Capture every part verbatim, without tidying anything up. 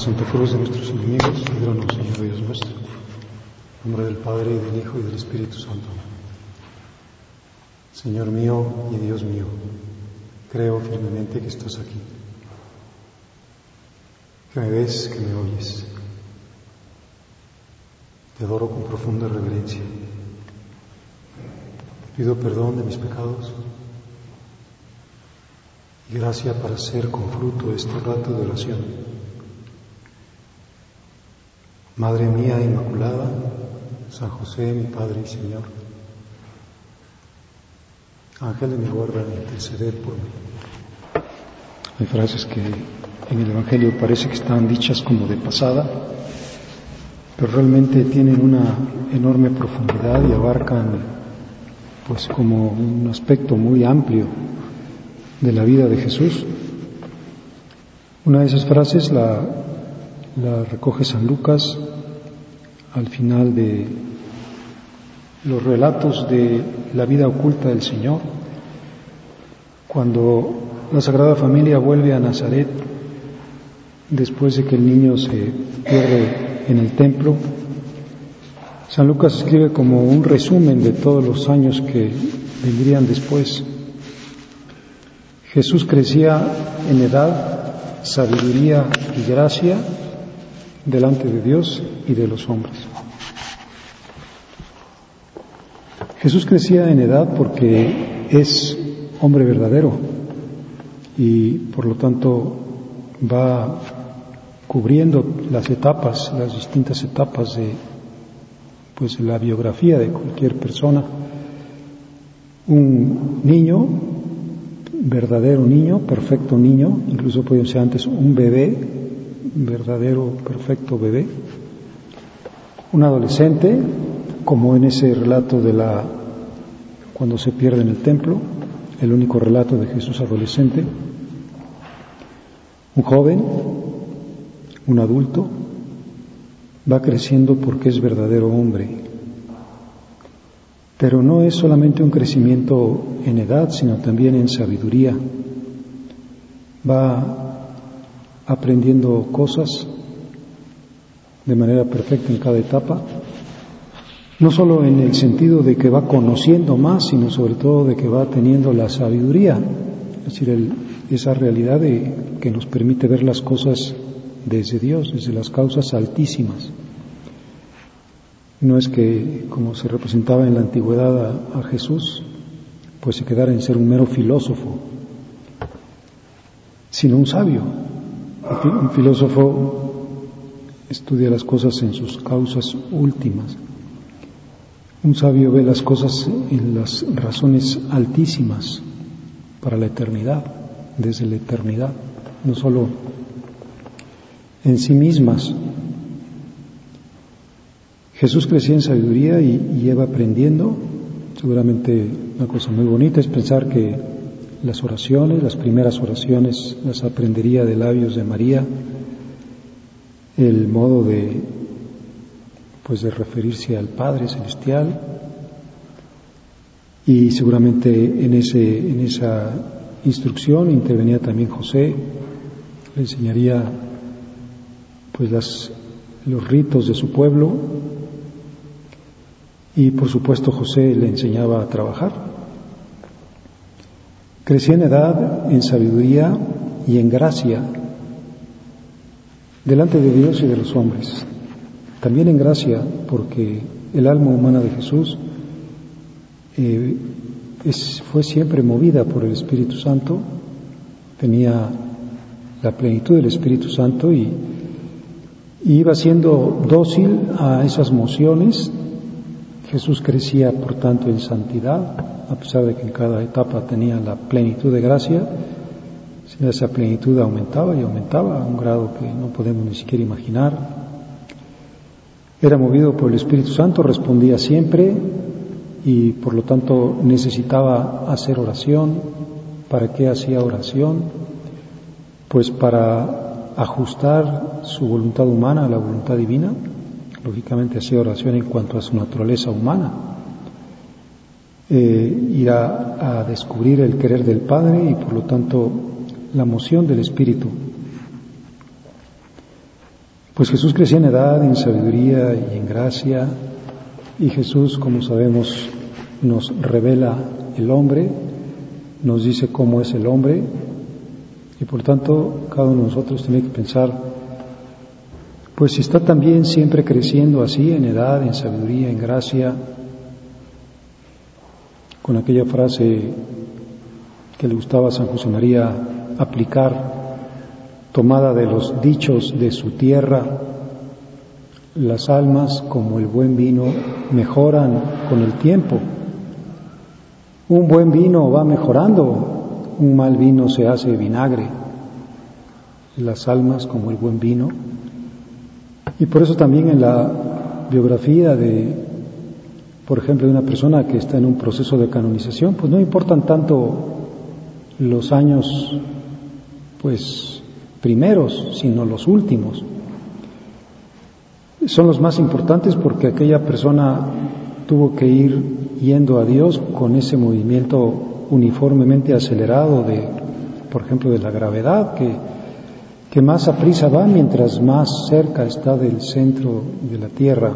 Santa Cruz de nuestros enemigos, líbranos, Señor Dios nuestro. En nombre del Padre, y del Hijo, y del Espíritu Santo. Señor mío y Dios mío, creo firmemente que estás aquí, que me ves, que me oyes. Te adoro con profunda reverencia. Te pido perdón de mis pecados y gracia para hacer con fruto este rato de oración. Madre mía Inmaculada, San José, mi Padre y Señor, Ángel de mi guarda, interceded por mí. Hay frases que en el Evangelio parece que están dichas como de pasada, pero realmente tienen una enorme profundidad y abarcan pues como un aspecto muy amplio de la vida de Jesús. Una de esas frases la la recoge San Lucas al final de los relatos de la vida oculta del Señor, cuando la Sagrada Familia vuelve a Nazaret después de que el niño se pierde en el templo. San Lucas escribe como un resumen de todos los años que vendrían después. Jesús crecía en edad, sabiduría y gracia delante de Dios y de los hombres. Jesús crecía en edad porque es hombre verdadero y por lo tanto va cubriendo las etapas, las distintas etapas de pues la biografía de cualquier persona. Un niño, verdadero niño, perfecto niño, incluso puede ser antes un bebé, verdadero, perfecto bebé, un adolescente, como en ese relato de la cuando se pierde en el templo, el único relato de Jesús adolescente, un joven, un adulto, va creciendo porque es verdadero hombre. Pero no es solamente un crecimiento en edad, sino también en sabiduría. Va aprendiendo cosas de manera perfecta en cada etapa, no solo en el sentido de que va conociendo más, sino sobre todo de que va teniendo la sabiduría, es decir, el, esa realidad de, que nos permite ver las cosas desde Dios, desde las causas altísimas. No es que, como se representaba en la antigüedad a, a Jesús, pues se quedara en ser un mero filósofo, sino un sabio. Un filósofo estudia las cosas en sus causas últimas. Un sabio ve las cosas en las razones altísimas para la eternidad, desde la eternidad, no solo en sí mismas. Jesús crecía en sabiduría y, y iba aprendiendo. Seguramente una cosa muy bonita es pensar que las oraciones, las primeras oraciones las aprendería de labios de María, el modo de pues de referirse al Padre Celestial, y seguramente en ese en esa instrucción intervenía también José, le enseñaría pues las los ritos de su pueblo, y por supuesto José le enseñaba a trabajar. Crecía en edad, en sabiduría y en gracia delante de Dios y de los hombres. También en gracia, porque el alma humana de Jesús eh, es, fue siempre movida por el Espíritu Santo, tenía la plenitud del Espíritu Santo y, y iba siendo dócil a esas mociones. Jesús crecía, por tanto, en santidad, a pesar de que en cada etapa tenía la plenitud de gracia. Esa plenitud aumentaba y aumentaba a un grado que no podemos ni siquiera imaginar. Era movido por el Espíritu Santo, respondía siempre y por lo tanto necesitaba hacer oración. ¿Para qué hacía oración? Pues para ajustar su voluntad humana a la voluntad divina. Lógicamente hacía oración en cuanto a su naturaleza humana. Eh, ir a, a descubrir el querer del Padre y por lo tanto la moción del Espíritu. Pues Jesús crecía en edad, en sabiduría y en gracia, y Jesús, como sabemos, nos revela el hombre, nos dice cómo es el hombre, y por tanto cada uno de nosotros tiene que pensar, pues si está también siempre creciendo así, en edad, en sabiduría, en gracia, con aquella frase que le gustaba a San José María aplicar, tomada de los dichos de su tierra: las almas, como el buen vino, mejoran con el tiempo. Un buen vino va mejorando, un mal vino se hace vinagre. Las almas, como el buen vino. Y por eso también en la biografía de, por ejemplo, de una persona que está en un proceso de canonización, pues no importan tanto los años, pues, primeros, sino los últimos. Son los más importantes porque aquella persona tuvo que ir yendo a Dios con ese movimiento uniformemente acelerado de, por ejemplo, de la gravedad, que, que más a prisa va mientras más cerca está del centro de la Tierra.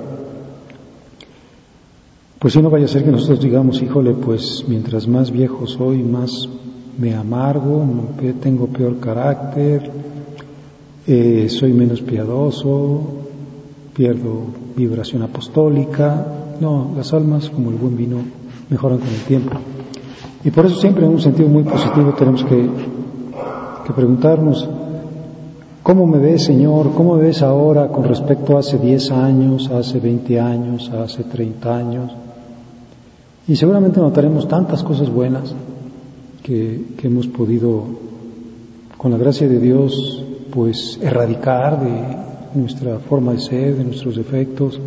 Pues si no vaya a ser que nosotros digamos, híjole, pues mientras más viejo soy, más me amargo, tengo peor carácter, eh, soy menos piadoso, pierdo vibración apostólica. No, las almas, como el buen vino, mejoran con el tiempo. Y por eso siempre en un sentido muy positivo tenemos que, que preguntarnos, ¿cómo me ves, Señor? ¿Cómo me ves ahora con respecto a hace diez años, a hace veinte años, a hace treinta años? Y seguramente notaremos tantas cosas buenas que, que hemos podido, con la gracia de Dios, pues erradicar de nuestra forma de ser, de nuestros defectos,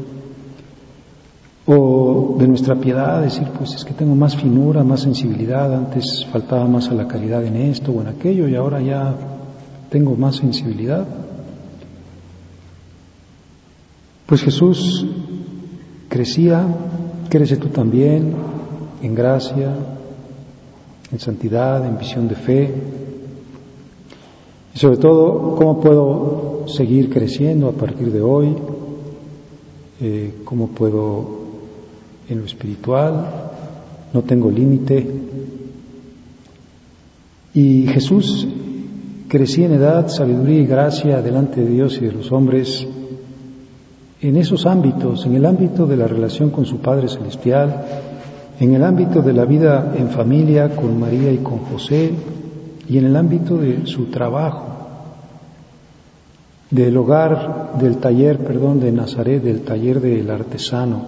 o de nuestra piedad, decir, pues es que tengo más finura, más sensibilidad, antes faltaba más a la caridad en esto o en aquello, y ahora ya tengo más sensibilidad. Pues Jesús crecía, crece tú también, en gracia, en santidad, en visión de fe. Y sobre todo, ¿cómo puedo seguir creciendo a partir de hoy? Eh, ¿Cómo puedo en lo espiritual? No tengo límite. Y Jesús crecía en edad, sabiduría y gracia delante de Dios y de los hombres en esos ámbitos, en el ámbito de la relación con su Padre Celestial, en el ámbito de la vida en familia con María y con José, y en el ámbito de su trabajo, del hogar, del taller, perdón, de Nazaret, del taller del artesano.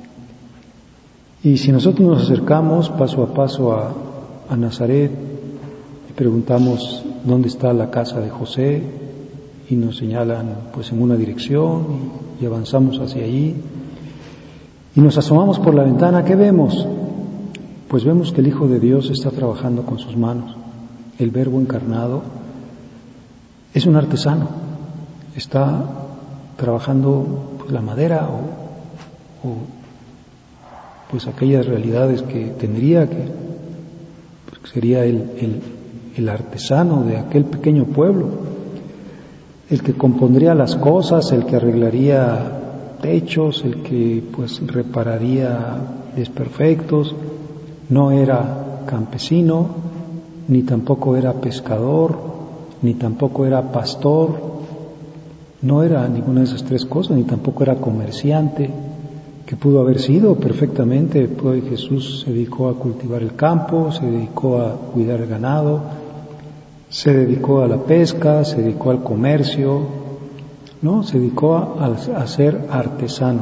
Y si nosotros nos acercamos paso a paso a, a Nazaret y preguntamos dónde está la casa de José, y nos señalan pues en una dirección y, y avanzamos hacia allí, y nos asomamos por la ventana, ¿qué vemos? Pues vemos que el Hijo de Dios está trabajando con sus manos. El Verbo encarnado es un artesano, está trabajando pues, la madera o, o pues aquellas realidades que tendría, que pues, sería el, el, el artesano de aquel pequeño pueblo, el que compondría las cosas, el que arreglaría techos, el que pues repararía desperfectos. No era campesino, ni tampoco era pescador, ni tampoco era pastor, no era ninguna de esas tres cosas, ni tampoco era comerciante, que pudo haber sido perfectamente, pues Jesús se dedicó a cultivar el campo, se dedicó a cuidar el ganado, se dedicó a la pesca, se dedicó al comercio, ¿no? Se dedicó a, a ser artesano.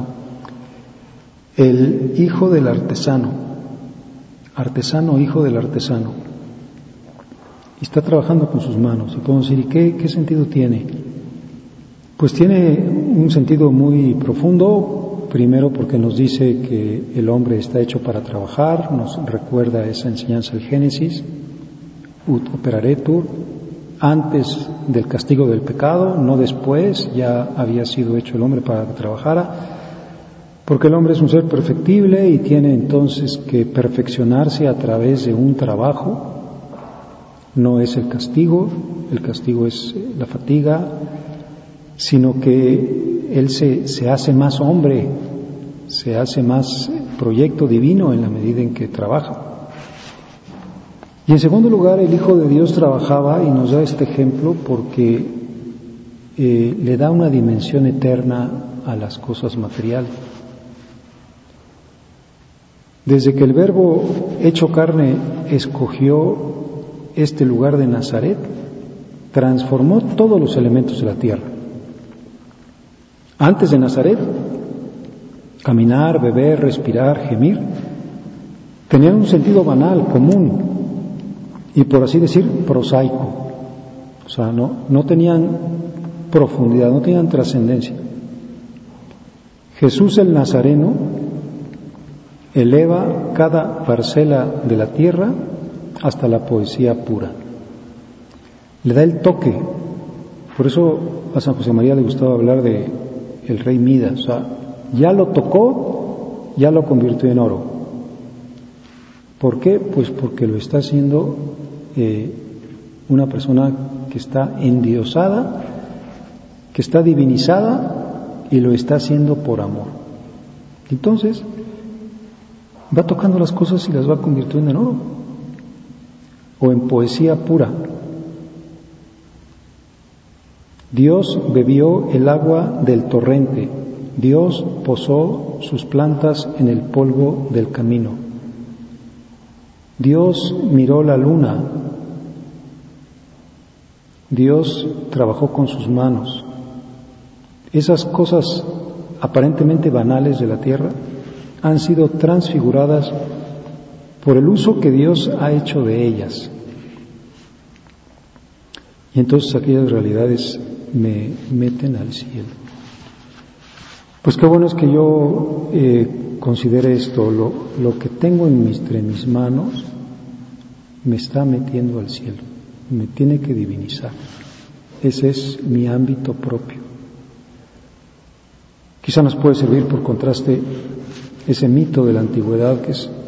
El hijo del artesano, artesano, hijo del artesano. Y está trabajando con sus manos. Y podemos decir, ¿y qué, qué sentido tiene? Pues tiene un sentido muy profundo, primero porque nos dice que el hombre está hecho para trabajar, nos recuerda esa enseñanza del Génesis, ut operaretur, antes del castigo del pecado, no después, ya había sido hecho el hombre para que trabajara, porque el hombre es un ser perfectible y tiene entonces que perfeccionarse a través de un trabajo. No es el castigo, el castigo es la fatiga, sino que Él se, se hace más hombre, se hace más proyecto divino en la medida en que trabaja. Y en segundo lugar, el Hijo de Dios trabajaba, y nos da este ejemplo porque eh, le da una dimensión eterna a las cosas materiales. Desde que el Verbo hecho carne escogió este lugar de Nazaret, transformó todos los elementos de la tierra. Antes de Nazaret, caminar, beber, respirar, gemir, tenían un sentido banal, común, y por así decir, prosaico. O sea, no, no tenían profundidad, no tenían trascendencia. Jesús el Nazareno eleva cada parcela de la tierra hasta la poesía pura. Le da el toque. Por eso a San José María le gustaba hablar de el rey Midas. O sea, ya lo tocó, ya lo convirtió en oro. ¿Por qué? Pues porque lo está haciendo eh, una persona que está endiosada, que está divinizada y lo está haciendo por amor. Entonces, va tocando las cosas y las va convirtiendo en oro o en poesía pura. Dios bebió el agua del torrente, Dios posó sus plantas en el polvo del camino, Dios miró la luna, Dios trabajó con sus manos. Esas cosas aparentemente banales de la tierra han sido transfiguradas por el uso que Dios ha hecho de ellas. Y entonces aquellas realidades me meten al cielo. Pues qué bueno es que yo eh, considere esto, lo, lo que tengo en mis, entre mis manos me está metiendo al cielo, me tiene que divinizar. Ese es mi ámbito propio. Quizá nos puede servir por contraste ese mito de la antigüedad que es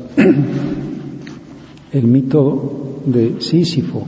el mito de Sísifo.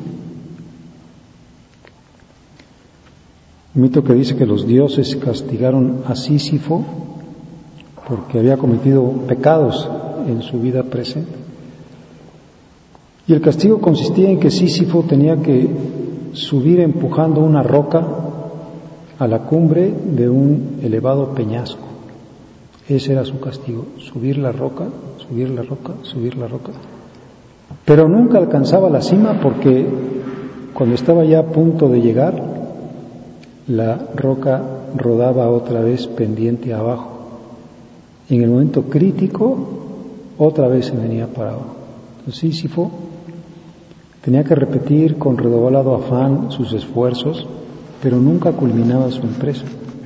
Un mito que dice que los dioses castigaron a Sísifo porque había cometido pecados en su vida presente. Y el castigo consistía en que Sísifo tenía que subir empujando una roca a la cumbre de un elevado peñasco. Ese era su castigo, subir la roca, subir la roca, subir la roca. Pero nunca alcanzaba la cima porque cuando estaba ya a punto de llegar, la roca rodaba otra vez pendiente abajo. Y en el momento crítico, otra vez se venía para abajo. Entonces Sísifo tenía que repetir con redoblado afán sus esfuerzos, pero nunca culminaba su empresa.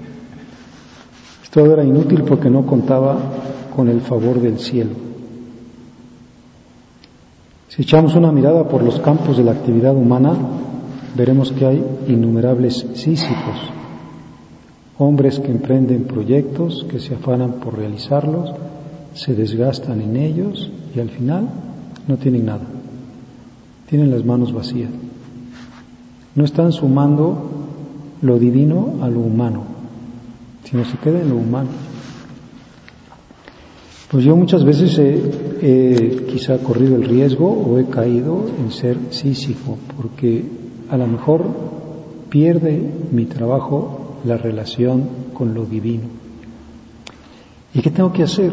Todo era inútil porque no contaba con el favor del cielo. Si echamos una mirada por los campos de la actividad humana, veremos que hay innumerables sísifos, hombres que emprenden proyectos, que se afanan por realizarlos, se desgastan en ellos y al final no tienen nada. Tienen las manos vacías. No están sumando lo divino a lo humano, sino se queda en lo humano. Pues yo muchas veces he, he quizá corrido el riesgo o he caído en ser Sísifo, porque a lo mejor pierde mi trabajo la relación con lo divino. ¿Y qué tengo que hacer?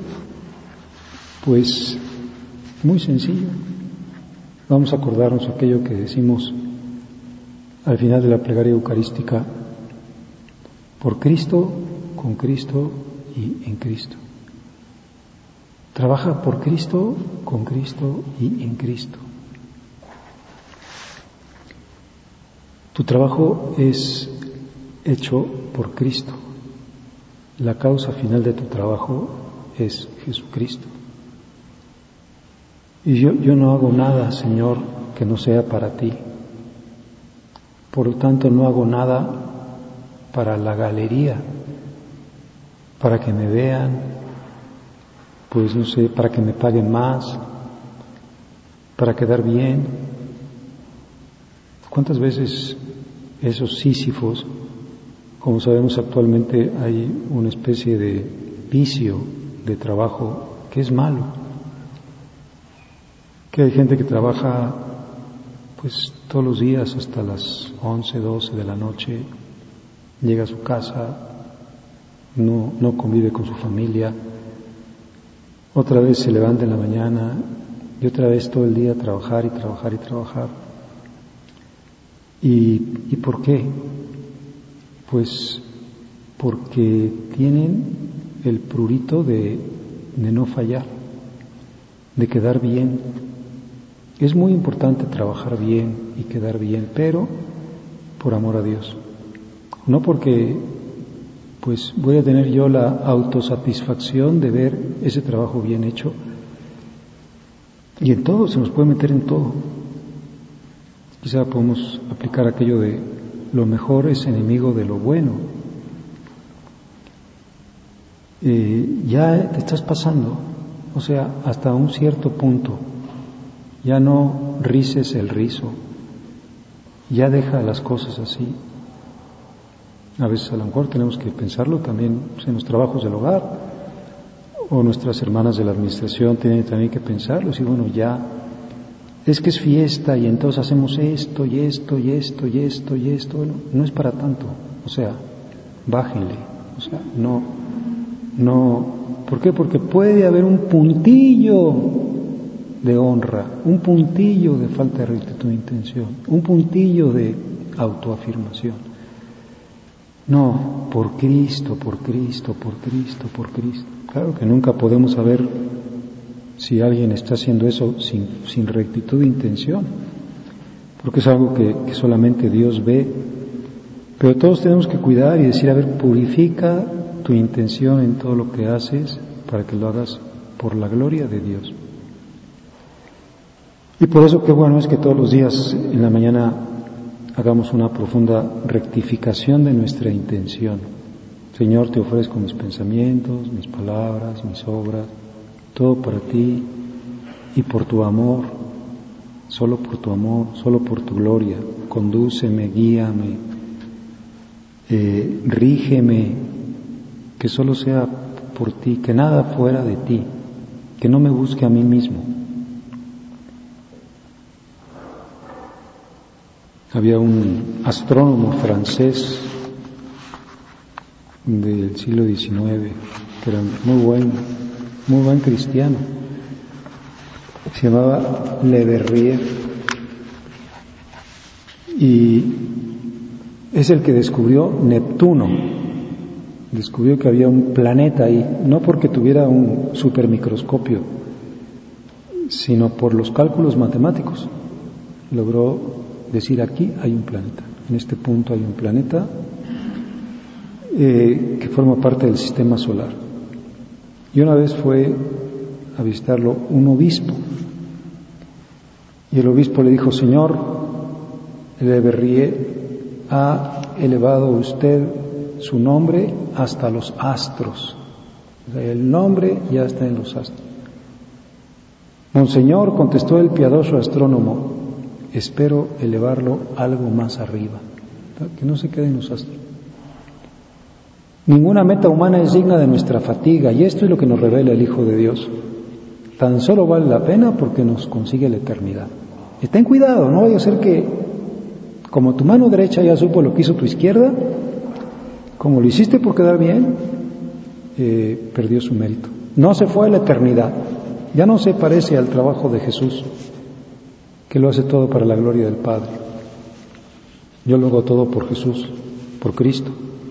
Pues muy sencillo. Vamos a acordarnos aquello que decimos al final de la plegaria eucarística: por Cristo, con Cristo y en Cristo. Trabaja por Cristo, con Cristo y en Cristo. Tu trabajo es hecho por Cristo. La causa final de tu trabajo es Jesucristo. Y yo, yo no hago nada, Señor, que no sea para ti. Por lo tanto, no hago nada para la galería, para que me vean, pues no sé, para que me paguen más, para quedar bien. ¿Cuántas veces esos sísifos Como sabemos, actualmente hay una especie de vicio de trabajo que es malo, que hay gente que trabaja pues todos los días hasta las once, doce de la noche, llega a su casa, no, no convive con su familia, otra vez se levanta en la mañana y otra vez todo el día trabajar y trabajar y trabajar. ¿Y, y por qué? Pues porque tienen el prurito de, de no fallar, de quedar bien. Es muy importante trabajar bien y quedar bien, pero por amor a Dios. No porque pues voy a tener yo la autosatisfacción de ver ese trabajo bien hecho. Y en todo, se nos puede meter en todo. Quizá podemos aplicar aquello de lo mejor es enemigo de lo bueno. Eh, ya te estás pasando, o sea, hasta un cierto punto. Ya no rices el rizo, ya deja las cosas así. A veces a lo mejor tenemos que pensarlo también en los trabajos del hogar, o nuestras hermanas de la administración tienen también que pensarlo, y bueno, ya es que es fiesta y entonces hacemos esto y esto y esto y esto y esto. Bueno, no es para tanto, o sea, bájenle, o sea, no, no, ¿por qué? Porque puede haber un puntillo de honra, un puntillo de falta de rectitud de intención, un puntillo de autoafirmación. No, por Cristo, por Cristo, por Cristo, por Cristo. Claro que nunca podemos saber si alguien está haciendo eso sin, sin rectitud de intención, porque es algo que, que solamente Dios ve. Pero todos tenemos que cuidar y decir, a ver, purifica tu intención en todo lo que haces para que lo hagas por la gloria de Dios. Y por eso qué bueno es que todos los días en la mañana hagamos una profunda rectificación de nuestra intención. Señor, te ofrezco mis pensamientos, mis palabras, mis obras, todo para ti y por tu amor, solo por tu amor, solo por tu gloria. Condúceme, guíame, eh, rígeme, que solo sea por ti, que nada fuera de ti, que no me busque a mí mismo. Había un astrónomo francés del siglo diecinueve que era muy buen, muy buen cristiano. Se llamaba Le Verrier y es el que descubrió Neptuno. Descubrió que había un planeta ahí, no porque tuviera un supermicroscopio, sino por los cálculos matemáticos. Logró decir, aquí hay un planeta, en este punto hay un planeta eh, que forma parte del sistema solar. Y una vez fue a visitarlo un obispo, y el obispo le dijo, señor Le Verrier, ha elevado usted su nombre hasta los astros. O sea, el nombre ya está en los astros. Monseñor, contestó el piadoso astrónomo, espero elevarlo algo más arriba, que no se quede en los astros. Ninguna meta humana es digna de nuestra fatiga, y esto es lo que nos revela el Hijo de Dios. Tan solo vale la pena porque nos consigue la eternidad. Y ten cuidado, no vaya a ser que, como tu mano derecha ya supo lo que hizo tu izquierda, como lo hiciste por quedar bien, eh, perdió su mérito. No se fue a la eternidad, ya no se parece al trabajo de Jesús, que lo hace todo para la gloria del Padre. Yo lo hago todo por Jesús, por Cristo.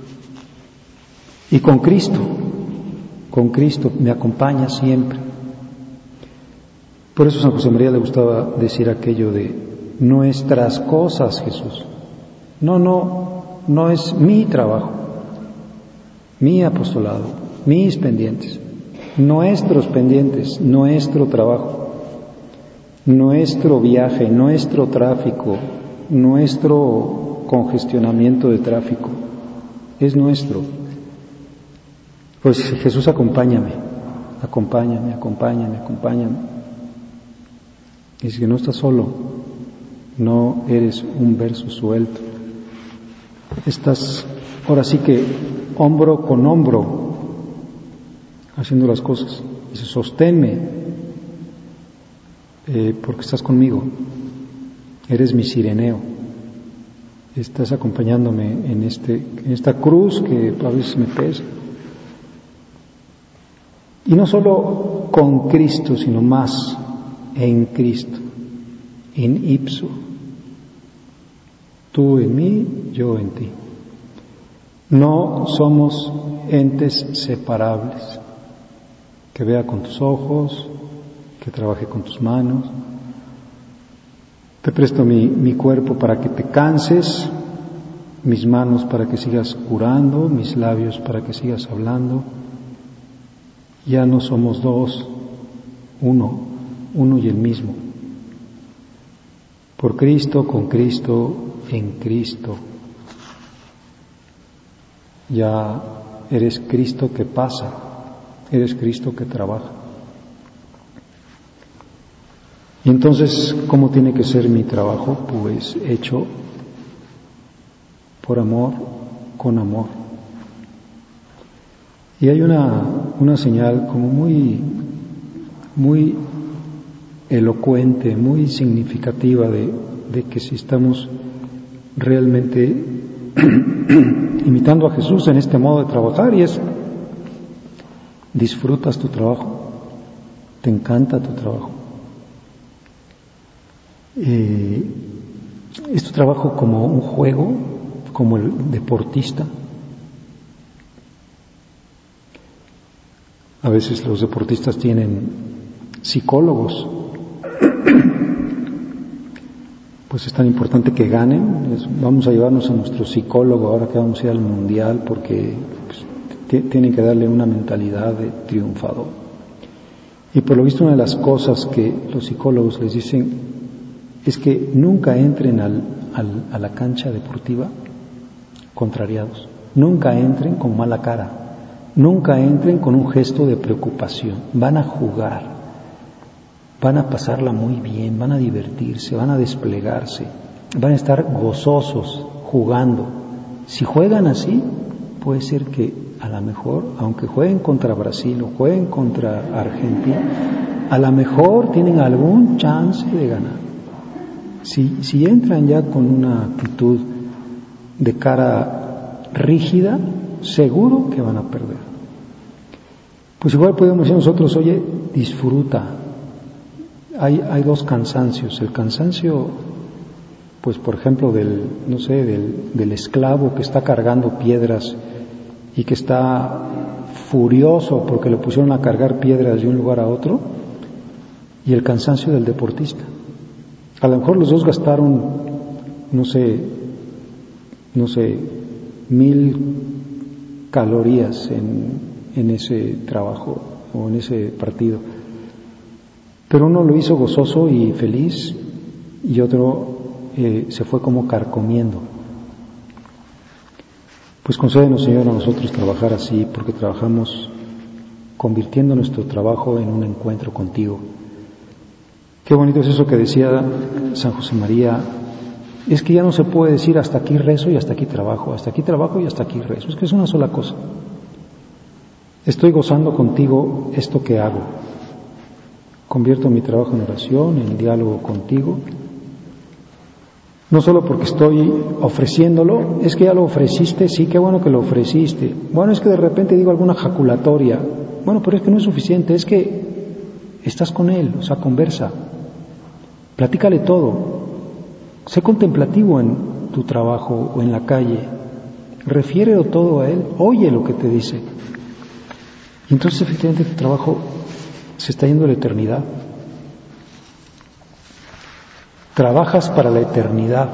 Y con Cristo, con Cristo me acompaña siempre. Por eso a San José María le gustaba decir aquello de nuestras cosas, Jesús. No, no, no es mi trabajo, mi apostolado, mis pendientes, nuestros pendientes, nuestro trabajo. Nuestro viaje, nuestro tráfico, nuestro congestionamiento de tráfico, es nuestro. Pues Jesús, acompáñame, acompáñame, acompáñame, acompáñame. Y si no estás solo, no eres un verso suelto, estás ahora sí que hombro con hombro, haciendo las cosas. Dice, sosténme, eh, porque estás conmigo, eres mi Cireneo, estás acompañándome en, este, en esta cruz que a veces me pesa. Y no solo con Cristo, sino más en Cristo, in ipso, tú en mí, yo en ti. No somos entes separables, que vea con tus ojos, que trabaje con tus manos. Te presto mi, mi cuerpo para que te canses, mis manos para que sigas curando, mis labios para que sigas hablando. Ya no somos dos, uno, uno y el mismo. Por Cristo, con Cristo, en Cristo. Ya eres Cristo que pasa, eres Cristo que trabaja. Y entonces, ¿cómo tiene que ser mi trabajo? Pues hecho por amor, con amor. Y hay una, una señal como muy, muy elocuente, muy significativa de, de que si estamos realmente imitando a Jesús en este modo de trabajar, y es, disfrutas tu trabajo, te encanta tu trabajo. Eh, es tu trabajo como un juego, como el deportista. A veces los deportistas tienen psicólogos. Pues es tan importante que ganen. Vamos a llevarnos a nuestro psicólogo ahora que vamos a ir al mundial, porque pues, t- tienen que darle una mentalidad de triunfador. Y por lo visto, una de las cosas que los psicólogos les dicen es que nunca entren al, al, a la cancha deportiva contrariados, nunca entren con mala cara, nunca entren con un gesto de preocupación. Van a jugar, van a pasarla muy bien, van a divertirse, van a desplegarse, van a estar gozosos jugando. Si juegan así, puede ser que a lo mejor, aunque jueguen contra Brasil o jueguen contra Argentina, a lo mejor tienen algún chance de ganar. Si, si entran ya con una actitud de cara rígida, seguro que van a perder. Pues igual podemos decir nosotros, oye, disfruta. Hay, hay dos cansancios. El cansancio, pues por ejemplo, del, no sé, del, del esclavo que está cargando piedras y que está furioso porque le pusieron a cargar piedras de un lugar a otro, y el cansancio del deportista. A lo mejor los dos gastaron, no sé, no sé, mil calorías en, en ese trabajo o en ese partido. Pero uno lo hizo gozoso y feliz y otro eh, se fue como carcomiendo. Pues concédenos, Señor, a nosotros trabajar así, porque trabajamos convirtiendo nuestro trabajo en un encuentro contigo. Qué bonito es eso que decía San José María, es que ya no se puede decir hasta aquí rezo y hasta aquí trabajo, hasta aquí trabajo y hasta aquí rezo, es que es una sola cosa. Estoy gozando contigo esto que hago, convierto mi trabajo en oración, en diálogo contigo, no solo porque estoy ofreciéndolo, es que ya lo ofreciste, sí, qué bueno que lo ofreciste, bueno, es que de repente digo alguna jaculatoria, bueno, pero es que no es suficiente, es que estás con él, o sea, conversa, platícale todo, sé contemplativo en tu trabajo o en la calle, refiérelo todo a él, oye lo que te dice. Y entonces efectivamente tu trabajo se está yendo a la eternidad. Trabajas para la eternidad.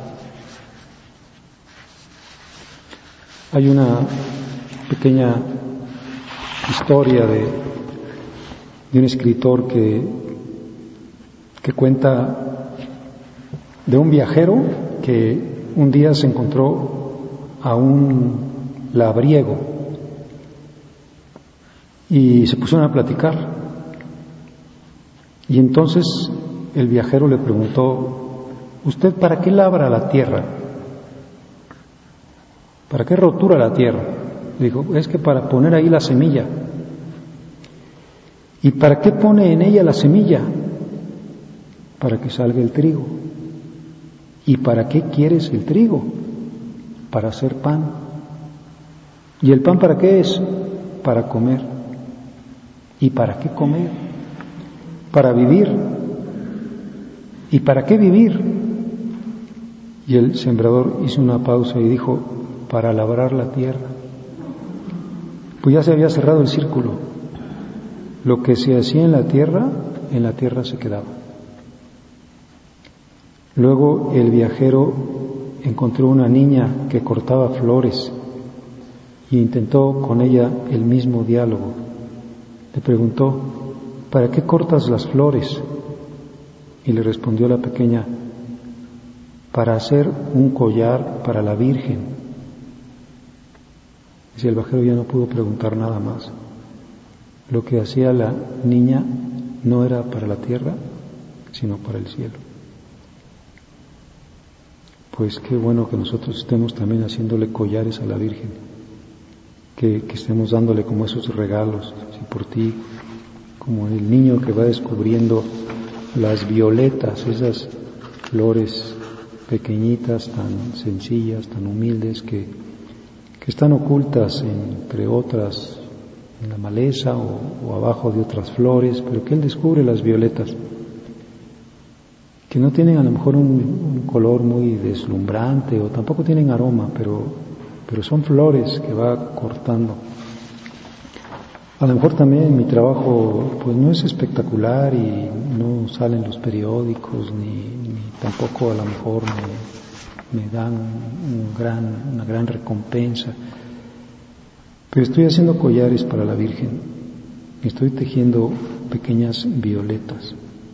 Hay una pequeña historia de, de un escritor que, que cuenta de un viajero que un día se encontró a un labriego y se pusieron a platicar. Y entonces el viajero le preguntó, ¿usted para qué labra la tierra? ¿Para qué rotura la tierra? Dijo, es que para poner ahí la semilla. ¿Y para qué pone en ella la semilla? Para que salga el trigo. ¿Y para qué quieres el trigo? Para hacer pan. ¿Y el pan para qué es? Para comer. ¿Y para qué comer? Para vivir. ¿Y para qué vivir? Y el sembrador hizo una pausa y dijo, para labrar la tierra. Pues ya se había cerrado el círculo. Lo que se hacía en la tierra, en la tierra se quedaba. Luego el viajero encontró una niña que cortaba flores y intentó con ella el mismo diálogo. Le preguntó, ¿para qué cortas las flores? Y le respondió la pequeña, para hacer un collar para la Virgen. Y el viajero ya no pudo preguntar nada más. Lo que hacía la niña no era para la tierra, sino para el cielo. Pues qué bueno que nosotros estemos también haciéndole collares a la Virgen, que, que estemos dándole como esos regalos, si por ti, como el niño que va descubriendo las violetas, esas flores pequeñitas, tan sencillas, tan humildes, que, que están ocultas entre otras, en la maleza o, o abajo de otras flores, pero que él descubre las violetas, que no tienen a lo mejor un, un color muy deslumbrante o tampoco tienen aroma, pero, pero son flores que va cortando. A lo mejor también mi trabajo pues no es espectacular y no salen los periódicos ni, ni tampoco a lo mejor me, me dan un gran, una gran recompensa, pero estoy haciendo collares para la Virgen, estoy tejiendo pequeñas violetas.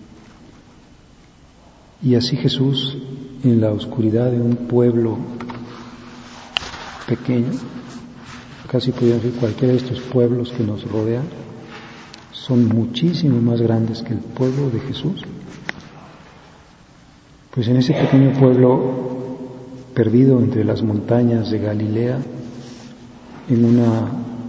Y así Jesús, en la oscuridad de un pueblo pequeño, casi podrían decir cualquiera de estos pueblos que nos rodean, son muchísimo más grandes que el pueblo de Jesús. Pues en ese pequeño pueblo, perdido entre las montañas de Galilea, en una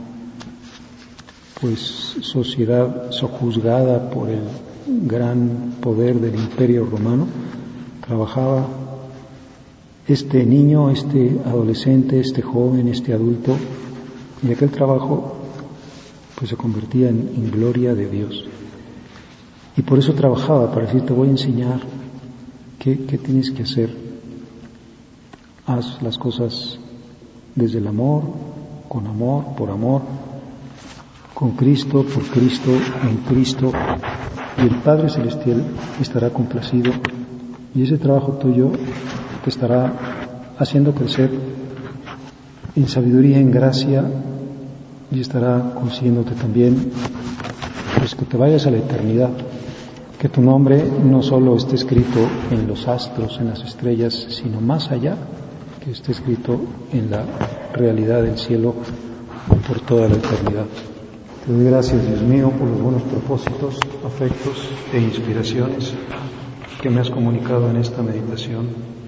pues sociedad sojuzgada por el gran poder del Imperio Romano, trabajaba este niño, este adolescente, este joven, este adulto, y aquel trabajo pues se convertía en, en gloria de Dios. Y por eso trabajaba, para decir, te voy a enseñar qué, qué tienes que hacer. Haz las cosas desde el amor, con amor, por amor, con Cristo, por Cristo, en Cristo, y el Padre Celestial estará complacido, y ese trabajo tuyo te estará haciendo crecer en sabiduría, en gracia, y estará consiguiéndote también pues que te vayas a la eternidad, que tu nombre no solo esté escrito en los astros, en las estrellas, sino más allá, que esté escrito en la realidad del cielo por toda la eternidad. Te doy gracias, Dios mío, por los buenos propósitos, afectos e inspiraciones que me has comunicado en esta meditación.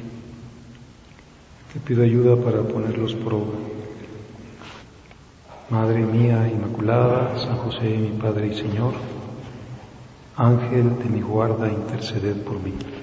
Te pido ayuda para ponerlos por obra. Madre mía Inmaculada, San José, mi Padre y Señor, Ángel de mi guarda, interceded por mí.